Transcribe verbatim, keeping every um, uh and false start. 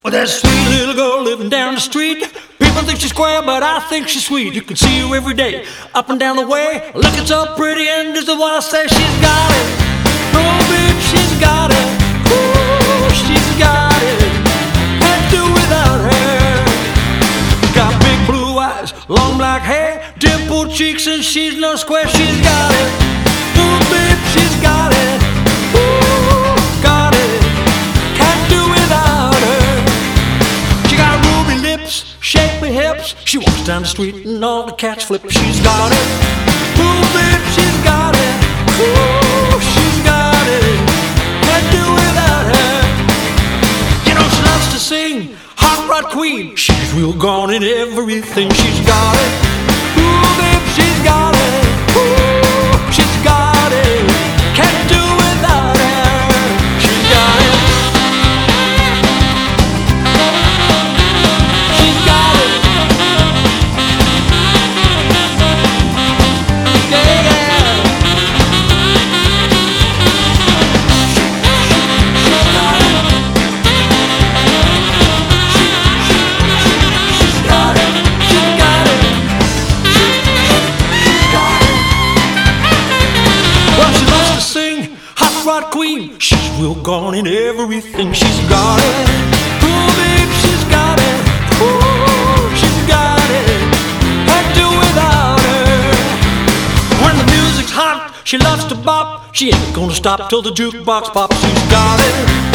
There's a sweet little girl living down the street. People think she's square, but I think she's sweet. You can see her every day, up and down the way, looking so pretty, and just the one I say she's got it. Oh, babe, she's got it. Ooh, she's got it. Can't do without her. Got big blue eyes, long black hair, dimpled cheeks, and she's no square. She's got it. Ooh, babe, she's got it. Ooh, got it. Can't do without her. She got ruby lips, shapely hips. She walks down the street and all the cats flip. She's got it. Ooh, babe, she's got it. Ooh, she's got it. Can't do without her. You know she loves to sing, hot rod queen. She's real gone in everything. She's got it. Ooh, babe, she's got it. Ooh, she's got it. Can't do without her. She's got it. She's got it. Yeah, yeah. She's got it. She's got it. She's got it. She's got it. Well, she loves to sing, hot rod queen. She's real gone in everything. She's got it. Ooh, babe, she's got it. Ooh, she's got it. Can't do without her. When the music's hot, she loves to bop. She ain't gonna stop till the jukebox pops. She's got it.